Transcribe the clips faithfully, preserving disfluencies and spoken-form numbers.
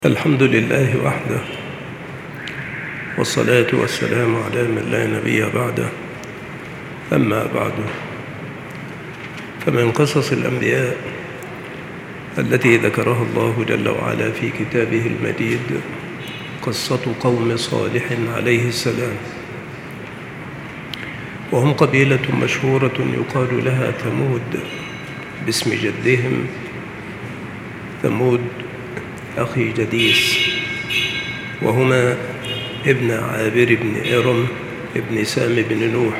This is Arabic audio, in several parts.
الحمد لله وحده، والصلاة والسلام على من لا نبي بعده. أما بعد، فمن قصص الأنبياء التي ذكرها الله جل وعلا في كتابه المجيد قصة قوم صالح عليه السلام، وهم قبيلة مشهورة يقال لها ثمود باسم جدهم ثمود أخي جديس، وهما ابن عابر بن إرم ابن سام بن نوح،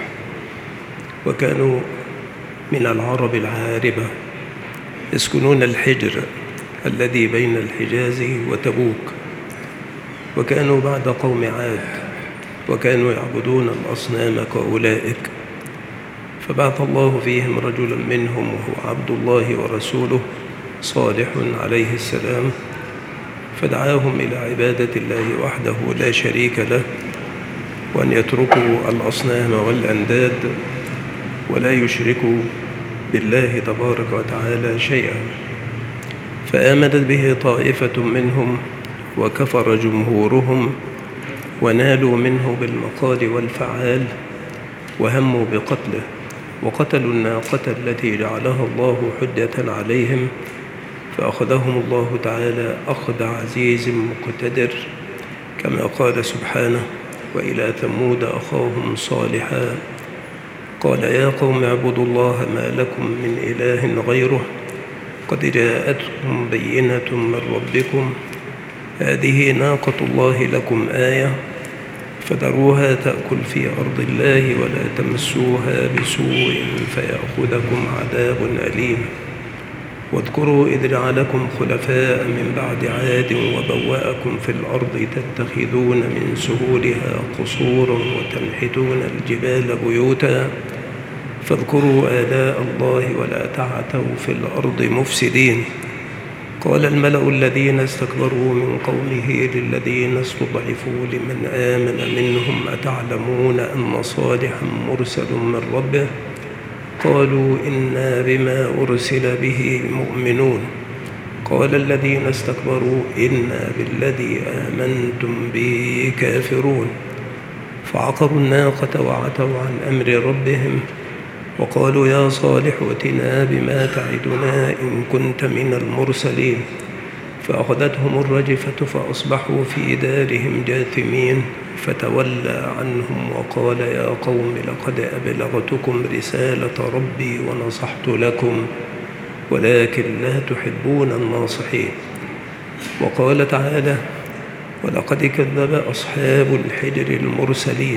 وكانوا من العرب العاربة يسكنون الحجر الذي بين الحجاز وتبوك، وكانوا بعد قوم عاد، وكانوا يعبدون الأصنام كأولئك، فبعث الله فيهم رجلا منهم وهو عبد الله ورسوله صالح عليه السلام، فدعاهم إلى عبادة الله وحده لا شريك له، وأن يتركوا الأصنام والأنداد ولا يشركوا بالله تبارك وتعالى شيئا. فآمنت به طائفة منهم وكفر جمهورهم، ونالوا منه بالمقال والفعال، وهموا بقتله، وقتلوا الناقة التي جعلها الله حجة عليهم، فأخذهم الله تعالى أخذ عزيز مقتدر، كما قال سبحانه: وإلى ثمود أخاهم صالحا قال يا قوم اعبدوا الله ما لكم من إله غيره قد جاءتكم بينة من ربكم هذه ناقة الله لكم آية فذروها تأكل في أرض الله ولا تمسوها بسوء فيأخذكم عذاب أليم. واذكروا إذ جعلكم خلفاء من بعد عاد وبوأكم في الأرض تتخذون من سهولها قصورا وتنحتون الجبال بيوتا فاذكروا آلاء الله ولا تعثوا في الأرض مفسدين. قال الملأ الذين استكبروا من قومه للذين استضعفوا لمن آمن منهم أتعلمون أن صالحا مرسل من ربه قالوا إنا بما أرسل به مؤمنون. قال الذين استكبروا إنا بالذي آمنتم به كافرون. فعقروا الناقة وعتوا عن أمر ربهم وقالوا يا صالح ائتنا بما تعدنا إن كنت من المرسلين. فأخذتهم الرجفة فأصبحوا في دارهم جاثمين، فتولى عنهم وقال يا قوم لقد أبلغتكم رسالة ربي ونصحت لكم ولكن لا تحبون الناصحين. وقال تعالى: ولقد كذب أصحاب الحجر المرسلين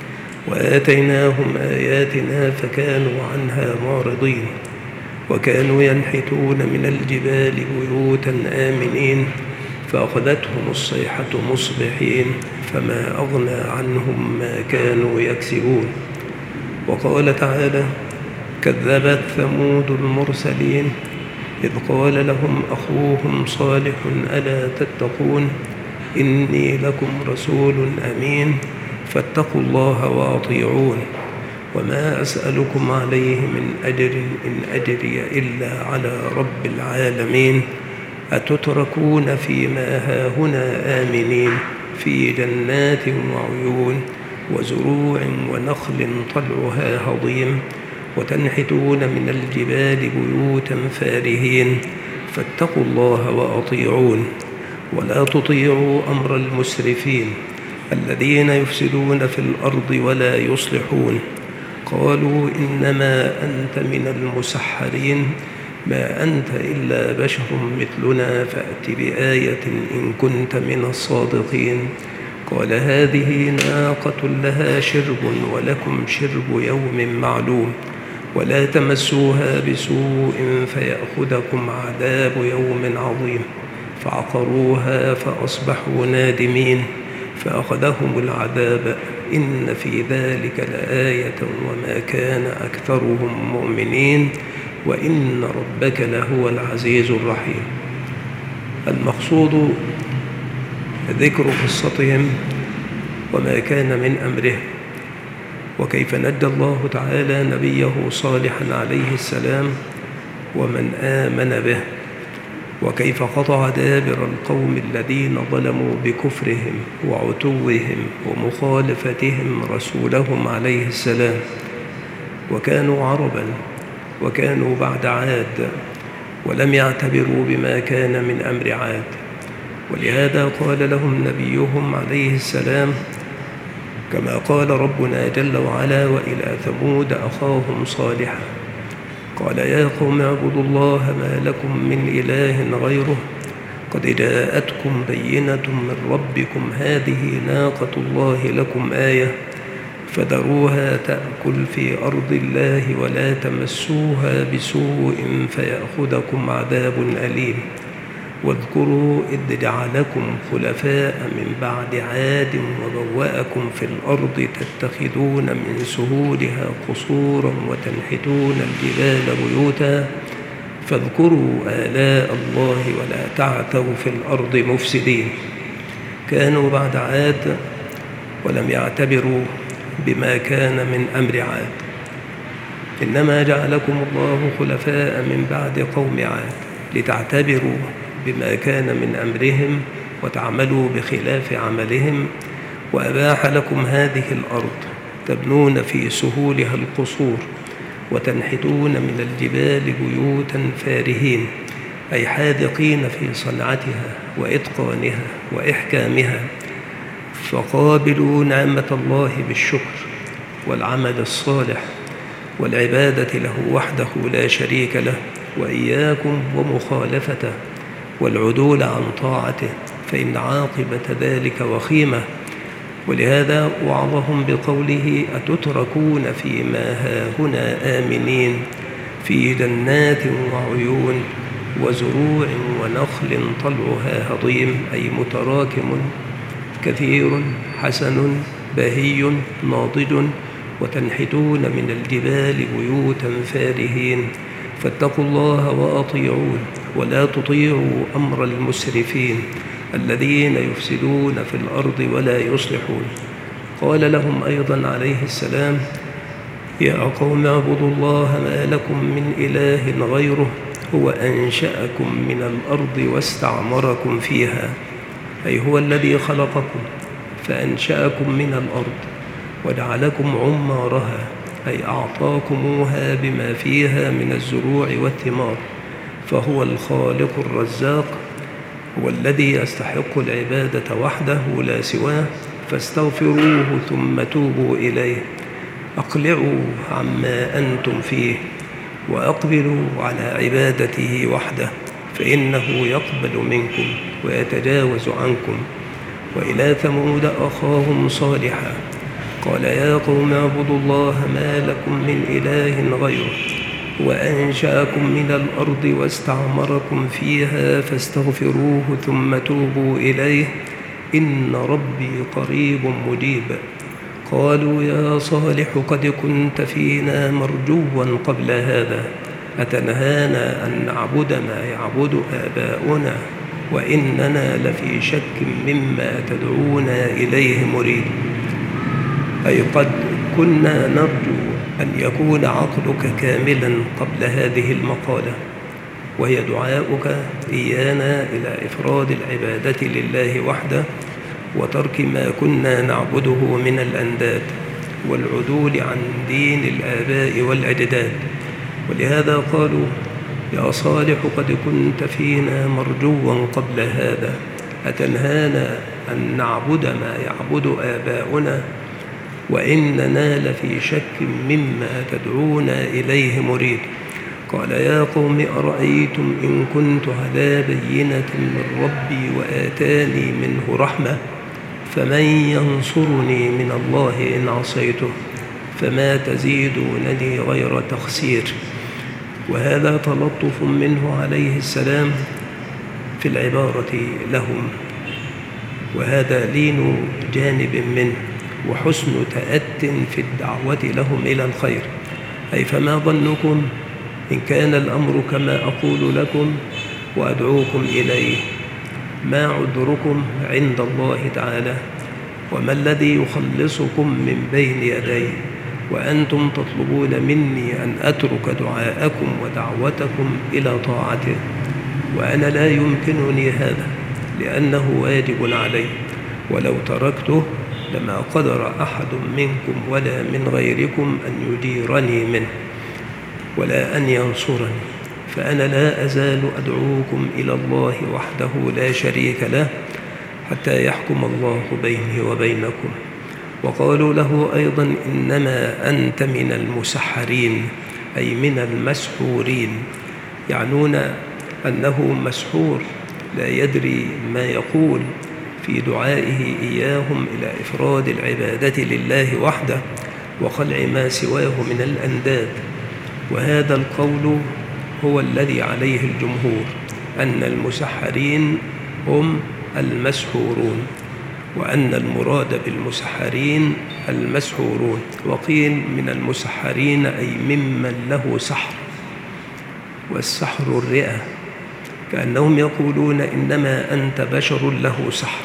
وآتيناهم آياتنا فكانوا عنها معرضين. وكانوا ينحتون من الجبال بيوتا آمنين فأخذتهم الصيحة مصبحين فما أغنى عنهم ما كانوا يكسبون. وقال تعالى: كذبت ثمود المرسلين إذ قال لهم أخوهم صالح ألا تتقون إني لكم رسول أمين فاتقوا الله وأطيعون وما أسألكم عليه من أجر إن أجري إلا على رب العالمين أتتركون فيما هاهنا آمنين في جنات وعيون وزروع ونخل طلعها هضيم وتنحتون من الجبال بيوتا فارهين فاتقوا الله وأطيعون ولا تطيعوا أمر المسرفين الذين يفسدون في الأرض ولا يصلحون. قالوا إنما أنت من المسحرين ما أنت إلا بشر مثلنا فأت بآية إن كنت من الصادقين. قال هذه ناقة لها شرب ولكم شرب يوم معلوم ولا تمسوها بسوء فيأخذكم عذاب يوم عظيم. فعقروها فأصبحوا نادمين فأخذهم العذاب إن في ذلك لآية وما كان أكثرهم مؤمنين وإن ربك لهو العزيز الرحيم. المقصود ذكر قصتهم وما كان من أمره، وكيف نجى الله تعالى نبيه صالحا عليه السلام ومن آمن به، وكيف قطع دابر القوم الذين ظلموا بكفرهم وعتوهم ومخالفتهم رسولهم عليه السلام، وكانوا عربا وكانوا بعد عاد ولم يعتبروا بما كان من أمر عاد. ولهذا قال لهم نبيهم عليه السلام كما قال ربنا جل وعلا: وإلى ثمود أخاهم صالحا قال يا قوم اعبدوا الله ما لكم من إله غيره قد جاءتكم بينة من ربكم هذه ناقة الله لكم آية فذروها تأكل في أرض الله ولا تمسوها بسوء فيأخذكم عذاب أليم. واذكروا إذ جعلكم خلفاء من بعد عاد وبوأكم في الأرض تتخذون من سهولها قصورا وتنحتون الجبال بيوتا فاذكروا آلاء الله ولا تعثوا في الأرض مفسدين. كانوا بعد عاد ولم يعتبروا بما كان من أمر عاد، إنما جعلكم الله خلفاء من بعد قوم عاد لتعتبروا بما كان من أمرهم وتعملوا بخلاف عملهم، وأباح لكم هذه الأرض تبنون في سهولها القصور وتنحتون من الجبال بيوتا فارهين، أي حاذقين في صنعتها وإتقانها وإحكامها، فقابلوا نعمة الله بالشكر والعمل الصالح والعبادة له وحده لا شريك له، وإياكم ومخالفته والعدول عن طاعته فإن عاقبة ذلك وخيمة. ولهذا وعظهم بقوله: أتتركون فيما هاهنا آمنين في جنات وعيون وزروع ونخل طلعها هضيم، أي متراكم كثير حسن بهي ناضج، وتنحتون من الجبال بيوتا فارهين، فاتقوا الله وأطيعون ولا تطيعوا أمر المسرفين الذين يفسدون في الأرض ولا يصلحون. قال لهم أيضا عليه السلام: يا قوم اعبدوا الله ما لكم من إله غيره هو أنشأكم من الأرض واستعمركم فيها، أي هو الذي خلقكم فأنشأكم من الأرض وجعلكم عمارها، أي أعطاكموها بما فيها من الزروع والثمار، فهو الخالق الرزاق، هو الذي يستحق العبادة وحده لا سواه، فاستغفروه ثم توبوا إليه. أقلعوا عما أنتم فيه وأقبلوا على عبادته وحده، فإنه يقبل منكم ويتجاوز عنكم. وإلى ثمود أخاهم صالحا قال يا قوم اعبدوا الله ما لكم من إله غيره وأنشأكم من الأرض واستعمركم فيها فاستغفروه ثم توبوا إليه إن ربي قريب مجيب. قالوا يا صالح قد كنت فينا مرجوا قبل هذا أتنهانا أن نعبد ما يعبد آباؤنا وإننا لفي شك مما تدعونا إليه مريد. أي قد كنا نرجو أن يكون عقلك كاملا قبل هذه المقالة، وهي دعاؤك إيانا إلى إفراد العبادة لله وحده وترك ما كنا نعبده من الأنداد والعدول عن دين الآباء والأجداد. ولهذا قالوا يا صالح قد كنت فينا مرجوا قبل هذا أتنهانا أن نعبد ما يعبد آباؤنا وإننا لفي شك مما تدعونا إليه مريد. قال يا قوم أرأيتم إن كنت على بينة من ربي وآتاني منه رحمة فمن ينصرني من الله إن عصيته فما تزيدونني غير تخسير. وهذا تلطف منه عليه السلام في العبارة لهم، وهذا لين جانب منه وحسن تأت في الدعوة لهم إلى الخير. أي فما ظنكم إن كان الأمر كما أقول لكم وأدعوكم إليه؟ ما عذركم عند الله تعالى؟ وما الذي يخلصكم من بين يديه وأنتم تطلبون مني أن أترك دعاءكم ودعوتكم إلى طاعته؟ وأنا لا يمكنني هذا لأنه واجب علي، ولو تركته لما قدر أحد منكم ولا من غيركم أن يجيرني منه ولا أن ينصرني، فأنا لا أزال أدعوكم إلى الله وحده لا شريك له حتى يحكم الله بيني وبينكم. وقالوا له أيضا إنما أنت من المسحرين، أي من المسحورين، يعنون أنه مسحور لا يدري ما يقول في دعائه إياهم إلى إفراد العبادة لله وحده وخلع ما سواه من الأنداد. وهذا القول هو الذي عليه الجمهور، أن المسحرين هم المسحورون، وأن المراد بالمسحرين المسحورون. وقيل من المسحرين أي ممن له سحر، والسحر الرئة، كأنهم يقولون إنما أنت بشر له سحر،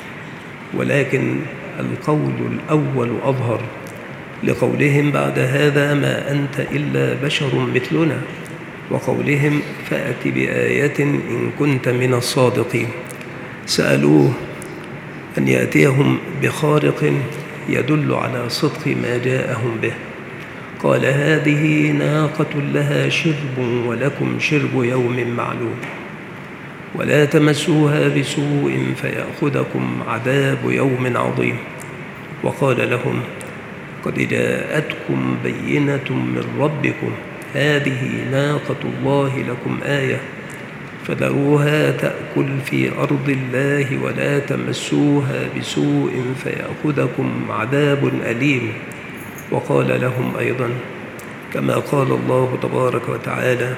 ولكن القول الأول أظهر لقولهم بعد هذا ما أنت إلا بشر مثلنا، وقولهم فأت بآية إن كنت من الصادقين. سألوه أن يأتيهم بخارق يدل على صدق ما جاءهم به، قال هذه ناقة لها شرب ولكم شرب يوم معلوم، ولا تمسوها بسوء فيأخذكم عذاب يوم عظيم. وقال لهم قد جاءتكم بينة من ربكم، هذه ناقة الله لكم آية، فذروها تأكل في أرض الله ولا تمسوها بسوء فيأخذكم عذاب أليم. وقال لهم أيضا كما قال الله تبارك وتعالى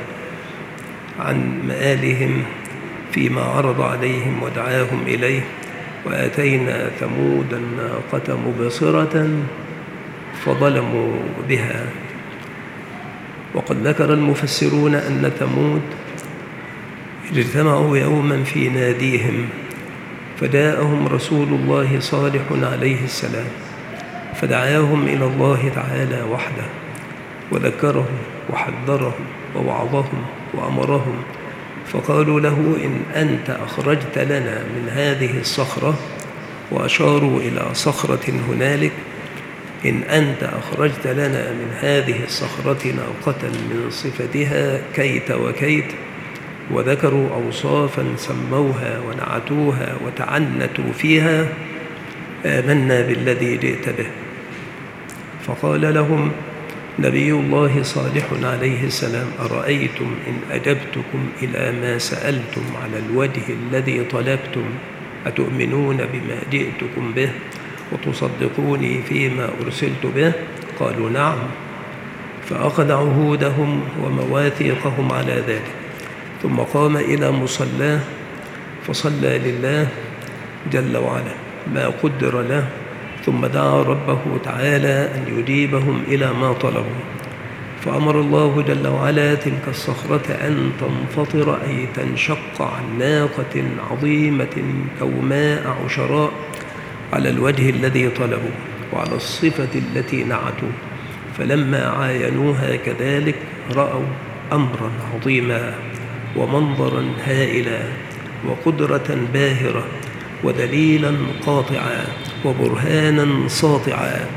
عن مآلهم فيما عرض عليهم ودعاهم إليه: وآتينا ثمود الناقة مبصرة فظلموا بها. وقد ذكر المفسرون أن ثمود اجتمعوا يوما في ناديهم، فجاءهم رسول الله صالح عليه السلام فدعاهم إلى الله تعالى وحده، وذكرهم وحذرهم ووعظهم وأمرهم، فقالوا له إن أنت أخرجت لنا من هذه الصخرة، وأشاروا إلى صخرة هنالك، إن أنت أخرجت لنا من هذه الصخرة ناقة من صفتها كيت وكيت، وذكروا أوصافا سموها ونعتوها وتعنتوا فيها، آمنا بالذي جئت به. فقال لهم نبي الله صالح عليه السلام: أرأيتم إن أجبتكم إلى ما سألتم على الوجه الذي طلبتم، أتؤمنون بما جئتكم به وتصدقوني فيما أرسلت به؟ قالوا نعم. فأخذ عهودهم ومواثيقهم على ذلك، ثم قام إلى مصلاه فصلى لله جل وعلا ما قدر له، ثم دعا ربه تعالى أن يجيبهم إلى ما طلبوا، فأمر الله جل وعلا تلك الصخرة أن تنفطر، أي تنشق عن ناقة عظيمة كوماء عشراء على الوجه الذي طلبوا وعلى الصفة التي نعتوا. فلما عاينوها كذلك رأوا أمرا عظيما ومنظرا هائلا وقدرة باهرة ودليلا قاطعا وبرهانا ساطعا،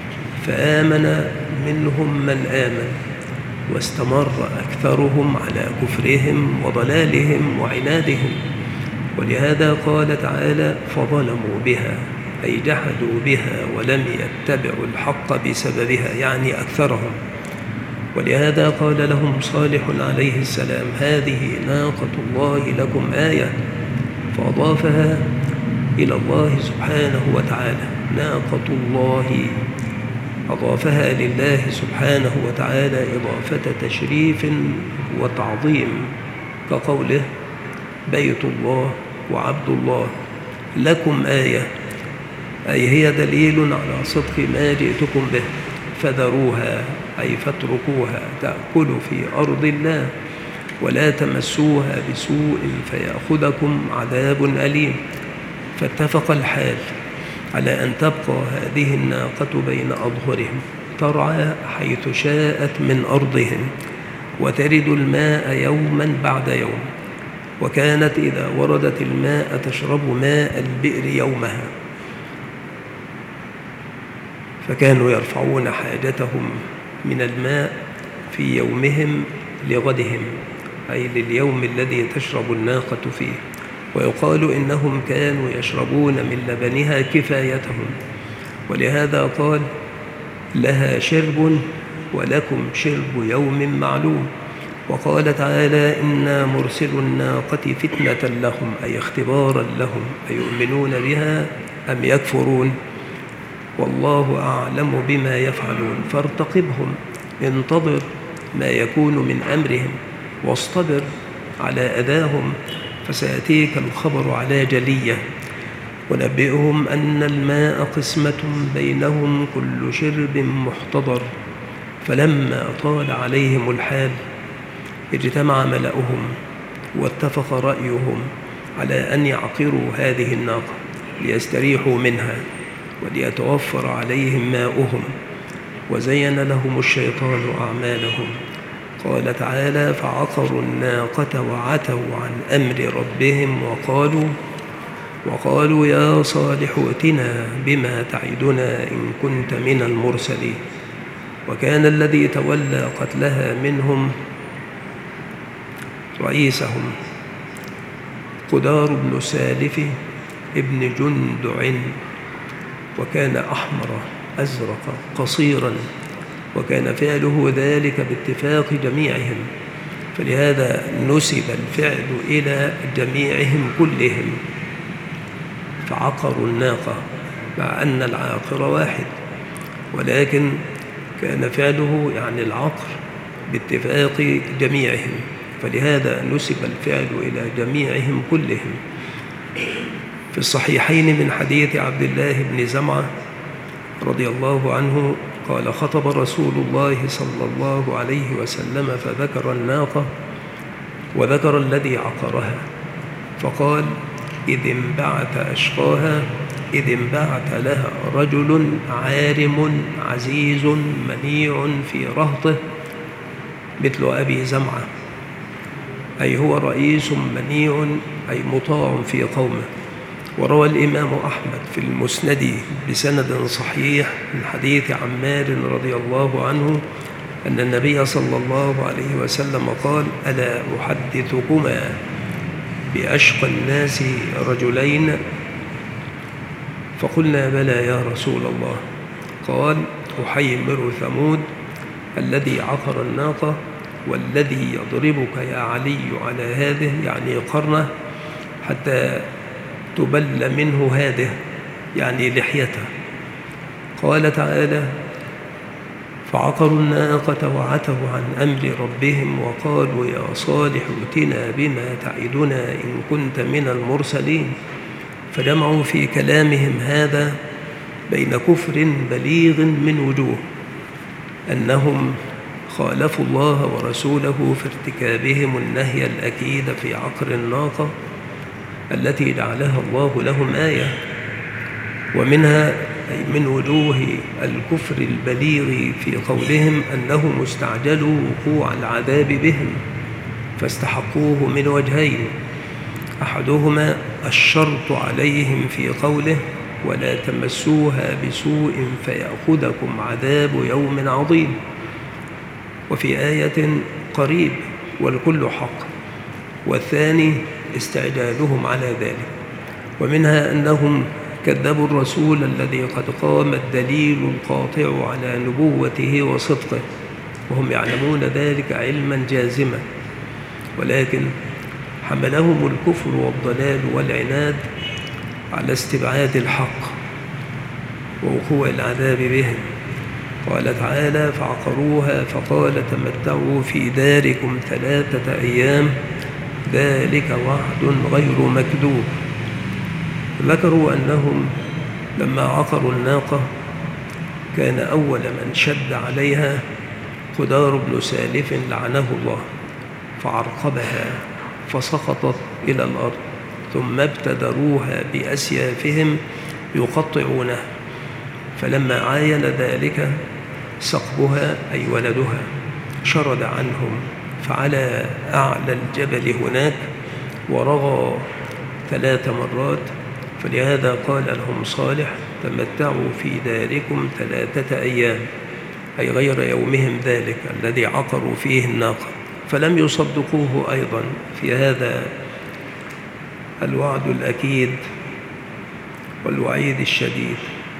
فآمن منهم من آمن، واستمر أكثرهم على كفرهم وضلالهم وعنادهم. ولهذا قال تعالى: فظلموا بها، أي جحدوا بها ولم يتبعوا الحق بسببها، يعني أكثرهم. ولهذا قال لهم صالح عليه السلام: هذه ناقة الله لكم آية، فأضافها إلى الله سبحانه وتعالى. ناقة الله أضافها لله سبحانه وتعالى إضافة تشريف وتعظيم، كقوله: بيت الله وعبد الله لكم آية، أي هي دليل على صدق ما جئتكم به، فذروها أي فاتركوها تأكل في أرض الله ولا تمسوها بسوء فيأخذكم عذاب أليم. فاتفق الحال على أن تبقى هذه الناقة بين أظهرهم ترعى حيث شاءت من أرضهم، وترد الماء يوما بعد يوم، وكانت إذا وردت الماء تشرب ماء البئر يومها، فكانوا يرفعون حاجتهم من الماء في يومهم لغدهم، أي لليوم الذي تشرب الناقة فيه. ويقال إنهم كانوا يشربون من لبنها كفايتهم، ولهذا قال: لها شرب ولكم شرب يوم معلوم. وقال تعالى: إنا مرسل الناقة فتنة لهم، أي اختبارا لهم، أيؤمنون بها أم يكفرون، والله أعلم بما يفعلون فارتقبهم، انتظر ما يكون من أمرهم، واصطبر على أذاهم، فسيأتيك الخبر على جلية. ونبئهم أن الماء قسمة بينهم كل شرب محتضر، فلما طال عليهم الحال اجتمع ملأهم واتفق رأيهم على أن يعقروا هذه الناقة ليستريحوا منها وليتوفر عليهم ماؤهم، وزين لهم الشيطان أعمالهم. قال تعالى: فعقروا الناقة وعتوا عن أمر ربهم وقالوا وقالوا يا صالح ائتنا بما تعدنا إن كنت من المرسلين. وكان الذي تولى قتلها منهم رئيسهم قدار بن سالف ابن جندع، وكان أحمر أزرق قصيرا، وكان فعله ذلك باتفاق جميعهم، فلهذا نسب الفعل إلى جميعهم كلهم، فعقروا الناقة، مع أن العاقر واحد، ولكن كان فعله يعني العقر باتفاق جميعهم، فلهذا نسب الفعل إلى جميعهم كلهم. في الصحيحين من حديث عبد الله بن زمعة رضي الله عنه قال: خطب رسول الله صلى الله عليه وسلم فذكر الناقة وذكر الذي عقرها، فقال: إذ انبعث أشقاها، إذ انبعث لها رجل عارم عزيز منيع في رهطه مثل أبي زمعة، أي هو رئيس منيع، أي مطاع في قومه. وروى الإمام أحمد في المسند بسند صحيح من حديث عمار رضي الله عنه أن النبي صلى الله عليه وسلم قال: ألا أحدثكما بأشقى الناس رجلين؟ فقلنا: بلى يا رسول الله. قال: أحيمر ثمود الذي عقر الناقة، والذي يضربك يا علي على هذه، يعني قرنه، حتى تبل منه هذه، يعني لحيته. قال تعالى: فعقروا الناقة وعتوا عن أمر ربهم وقالوا يا صالح ائتنا بما تعدنا إن كنت من المرسلين. فجمعوا في كلامهم هذا بين كفر بليغ من وجوه، أنهم خالفوا الله ورسوله في ارتكابهم النهي الأكيد في عقر الناقة التي جعلها الله لهم آية، ومنها أي من وجوه الكفر البليغ في قولهم أنهم استعجلوا وقوع العذاب بهم فاستحقوه من وجهين: أحدهما الشرط عليهم في قوله ولا تمسوها بسوء فيأخذكم عذاب يوم عظيم، وفي آية قريب والكل حق، والثاني استعجالهم على ذلك. ومنها أنهم كذبوا الرسول الذي قد قام الدليل القاطع على نبوته وصدقه، وهم يعلمون ذلك علما جازما، ولكن حملهم الكفر والضلال والعناد على استبعاد الحق ووقوع العذاب بهم. قال تعالى: فعقروها فقال تمتعوا في داركم ثلاثة أيام ذلك وعد غير مكذوب. ذكروا أنهم لما عقروا الناقة كان أول من شد عليها قدار بن سالف لعنه الله، فعرقبها فسقطت إلى الأرض، ثم ابتدروها بأسيافهم يقطعونها، فلما عاين ذلك سقبها أي ولدها شرد عنهم، فعلى أعلى الجبل هناك ورغى ثلاث مرات، فلهذا قال لهم صالح: تمتعوا في داركم ثلاثة أيام، أي غير يومهم ذلك الذي عقروا فيه الناقة. فلم يصدقوه أيضا في هذا الوعد الأكيد والوعيد الشديد،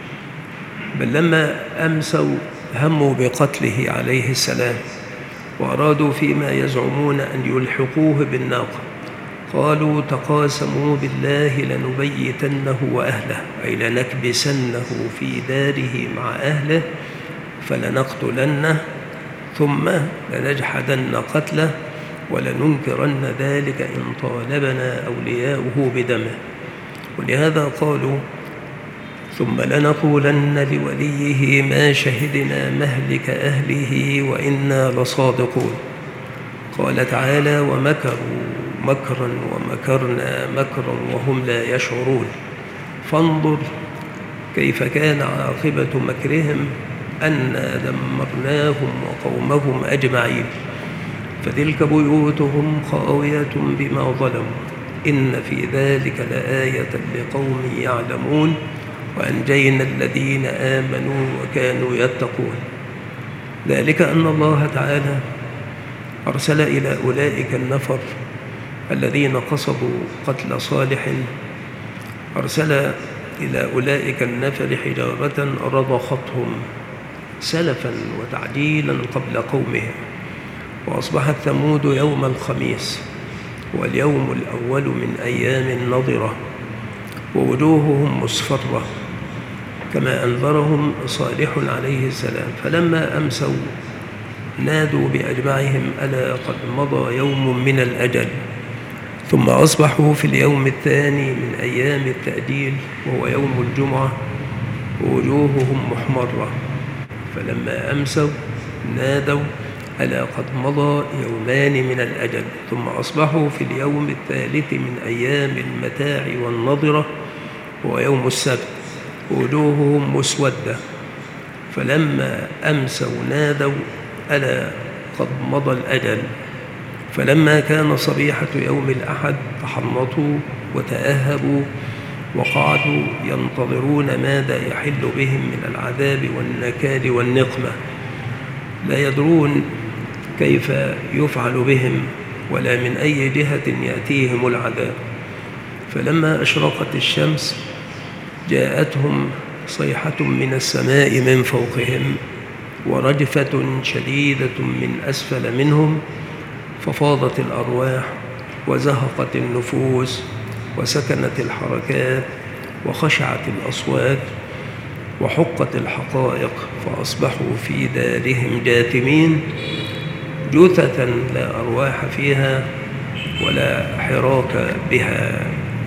بل لما أمسوا هموا بقتله عليه السلام، وأرادوا فيما يزعمون أن يلحقوه بالناقة. قالوا: تقاسموا بالله لنبيتنه وأهله، أي لنكبسنه في داره مع أهله فلنقتلنه ثم لنجحدن قتله ولننكرن ذلك إن طالبنا أولياؤه بدمه. ولهذا قالوا: ثم لنقولن لوليه ما شهدنا مهلك أهله وإنا لصادقون. قال تعالى: ومكروا مكرا ومكرنا مكرا وهم لا يشعرون. فانظر كيف كان عاقبة مكرهم أنا دمرناهم وقومهم أجمعين، فتلك بيوتهم خاوية بما ظلموا إن في ذلك لآية لقوم يعلمون وأنجينا الذين آمنوا وكانوا يتقون. ذلك أن الله تعالى أرسل إلى أولئك النفر الذين قصدوا قتل صالح، أرسل إلى أولئك النفر حجارة رضختهم سلفا وتعجيلا قبل قومهم. وأصبحت ثمود يوم الخميس واليوم الأول من أيام النضرة، ووجوههم مصفرة كما أنذرهم صالح عليه السلام. فلما أمسوا نادوا بأجمعهم: ألا قد مضى يوم من الأجل. ثم أصبحوا في اليوم الثاني من أيام التأجيل وهو يوم الجمعة ووجوههم محمرة. فلما أمسوا نادوا: ألا قد مضى يومان من الأجل. ثم أصبحوا في اليوم الثالث من أيام المتاع والنضرة وهو يوم السبت ووجوههم مسودة. فلما أمسوا نادوا: ألا قد مضى الأجل. فلما كان صبيحة يوم الأحد تحنطوا وتأهبوا وقعدوا ينتظرون ماذا يحل بهم من العذاب والنكال والنقمة، لا يدرون كيف يفعل بهم ولا من أي جهة يأتيهم العذاب. فلما أشرقت الشمس جاءتهم صيحة من السماء من فوقهم ورجفة شديدة من أسفل منهم، ففاضت الأرواح وزهقت النفوس وسكنت الحركات وخشعت الأصوات وحقت الحقائق، فأصبحوا في دارهم جاثمين جثثا لا أرواح فيها ولا حراك بها.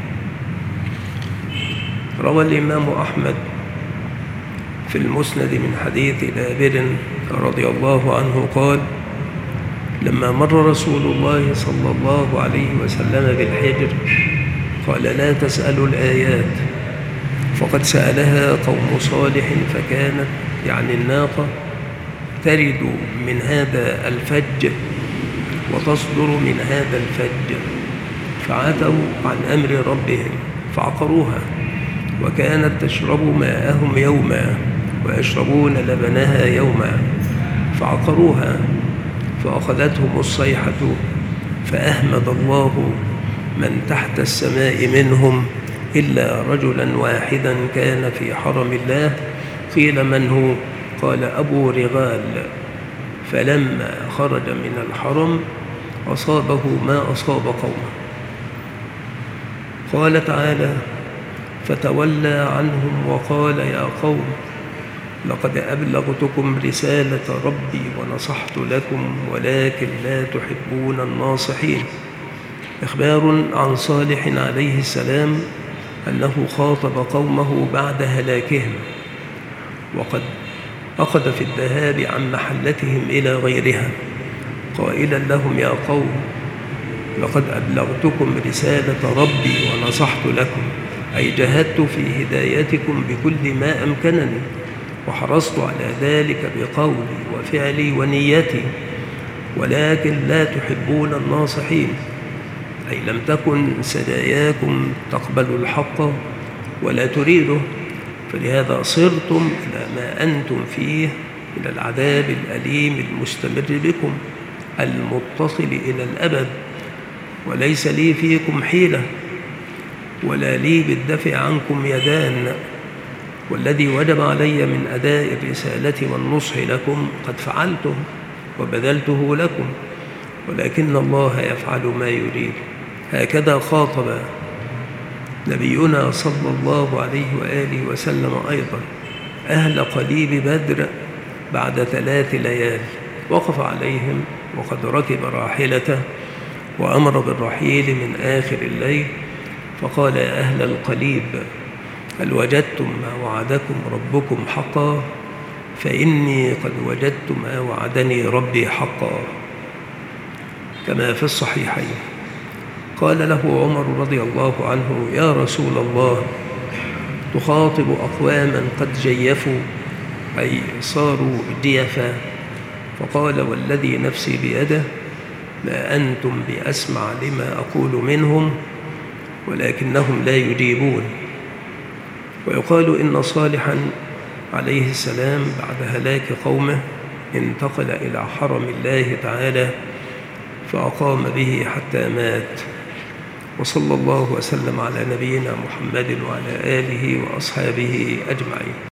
روى الإمام أحمد في المسند من حديث جابر رضي الله عنه قال: لما مر رسول الله صلى الله عليه وسلم بالحجر قال: لا تسألوا الآيات، فقد سألها قوم صالح، فكانت يعني الناقة ترد من هذا الفج وتصدر من هذا الفج، فعتوا عن أمر ربهم فعقروها، وكانت تشرب ماءهم يوما ويشربون لبنها يوما، فعقروها فأخذتهم الصيحة، فأهمد الله من تحت السماء منهم إلا رجلا واحدا كان في حرم الله. قيل: من هو؟ قال: أبو رغال. فلما خرج من الحرم أصابه ما أصاب قومه. قال تعالى: فتولى عنهم وقال: يا قوم لقد أبلغتكم رسالة ربي ونصحت لكم ولكن لا تحبون الناصحين. إخبار عن صالح عليه السلام أنه خاطب قومه بعد هلاكهم، وقد أخذ في الذهاب عن محلتهم إلى غيرها، قائلا لهم: يا قوم لقد أبلغتكم رسالة ربي ونصحت لكم، أي جهدت في هدايتكم بكل ما أمكنني، وحرصت على ذلك بقولي وفعلي ونيتي، ولكن لا تحبون الناصحين. أي لم تكن سجاياكم تقبل الحق ولا تريده، فلهذا صرتم إلى ما أنتم فيه من العذاب الأليم المستمر بكم المتصل إلى الأبد. وليس لي فيكم حيلة ولا لي بالدفع عنكم يدان، والذي وجب علي من أداء الرسالة والنصح لكم قد فعلته وبذلته لكم، ولكن الله يفعل ما يريد. هكذا خاطب نبينا صلى الله عليه وآله وسلم أيضا أهل قليب بدر بعد ثلاث ليال، وقف عليهم وقد ركب راحلته وأمر بالرحيل من آخر الليل، فقال: يا أهل القليب، هل وجدتم ما وعدكم ربكم حقا؟ فإني قد وجدت ما وعدني ربي حقا، كما في الصحيحين. قال له عمر رضي الله عنه: يا رسول الله، تخاطب أقواما قد جيفوا، أي صاروا جيفا. فقال: والذي نفسي بيده ما أنتم بأسمع لما أقول منهم، ولكنهم لا يجيبون. ويقال إن صالحا عليه السلام بعد هلاك قومه انتقل إلى حرم الله تعالى فأقام به حتى مات. وصلى الله وسلم على نبينا محمد وعلى آله وأصحابه أجمعين.